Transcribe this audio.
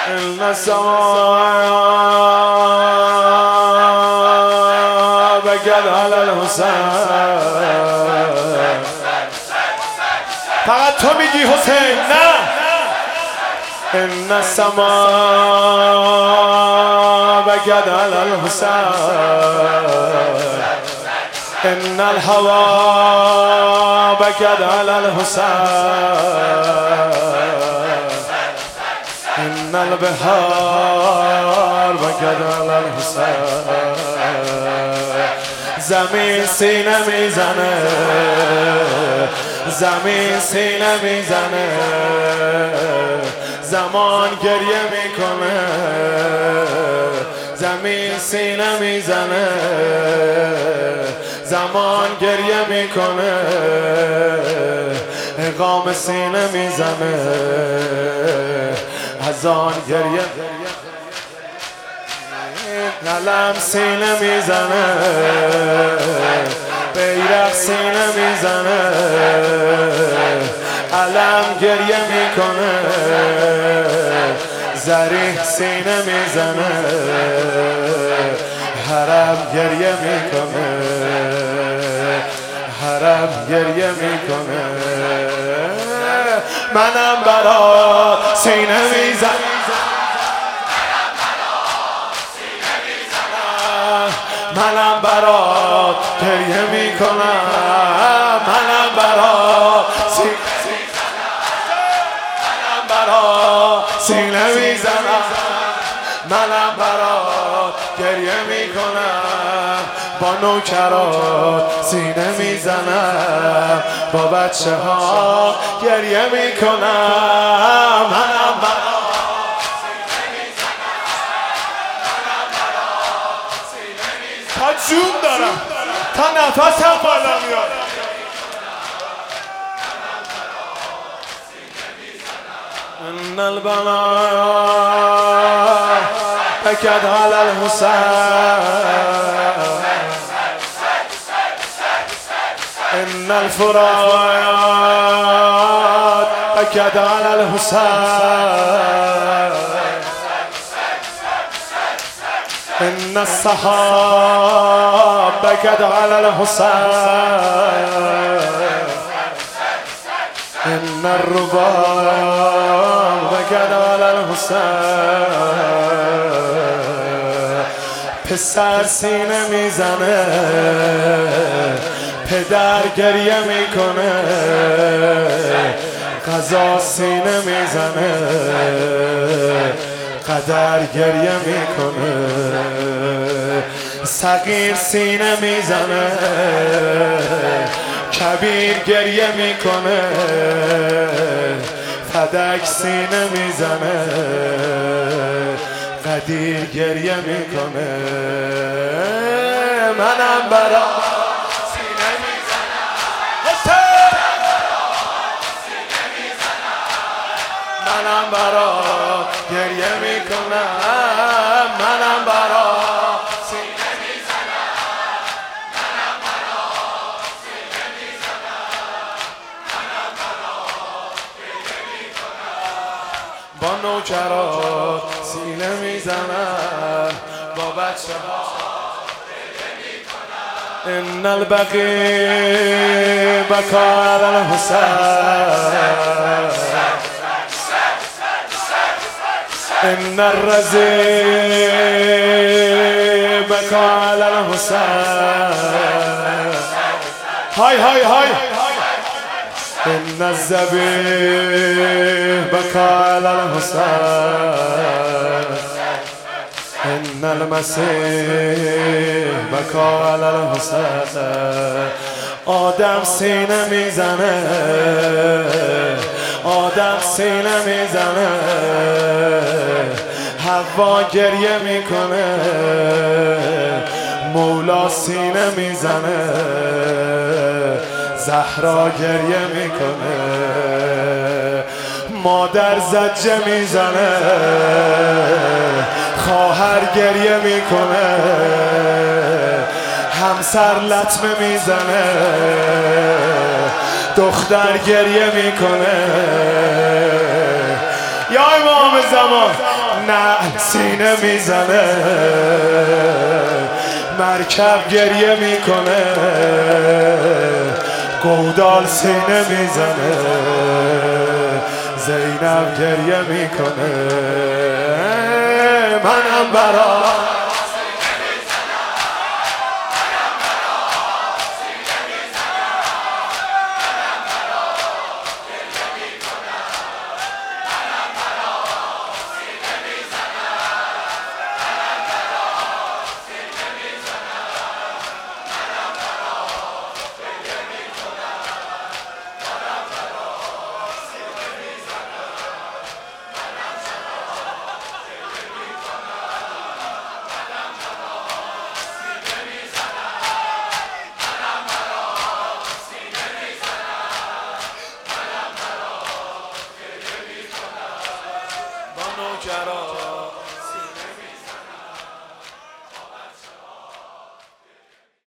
ان السماء بكت على الحسین. فقط تو میگی حسین. نه. ان السماء بكت على الحسین. ان الهوى بكت على الحسین. ان البحار بكت على الحسین. زمین سینه میزنه، زمین سینه میزنه، زمان گریه میکنه. زمین سینه میزنه، زمان گریه میکنه. اقام سینه میزنه، از آن گریه. قلم سینه میزنه، بیرق سینه میزنه، علم گریه میکنه. ذریح سینه میزنه، حرم گریه میکنه، حرم گریه میکنه. منم برات سینه میزنم، منم برات گریه میکنم. منم برات منم برات سینه میزنم. منم برات گریه میکنم. با نوکرات سینه میزنم، با بچه ها گریه میکنم. منم برات تا جون دارم، تا نفسم بالا میاد. ان البنات بكت على الحسین. ان الفرات بكت على الحسین. ان السحاب بكت على الحسین. ان الرباب بكت على الحسین. پسر سینه میزنه، پدر گریه میکنه. قضا سینه میزنه، قدر گریه میکنه. صغیر سینه میزنه، کبیر گریه میکنه. فدک سینه میزنه، قدیر گریه میکنه. منم برات سینه میزنم، منم برات گریه میکنم. منم برات سینه میزنم، منم برات سینه میزنم. منم برات گریه میکنم. با نوکرات سینه میزنم، با بچه ها گریه میکنم. ان البقیع بكى على الحسین. ان الرضیع بكى على الحسین. های های های. ان الذبیح بكى على الحسین. ان المسیح بكى على الحسین. آدم سینه میزنه، آدم سینه میزنه. حوا گریه میکنه، مولا سینه میزنه. زهرا گریه میکنه، مادر زجه میزنه. خواهر گریه میکنه، همسر لطمه میزنه. دختر گریه میکنه. یا امام زمان نه سینه میزنه مرکب گریه میکنه گودال سینه میزنه زینب گریه میکنه منم برا نوکران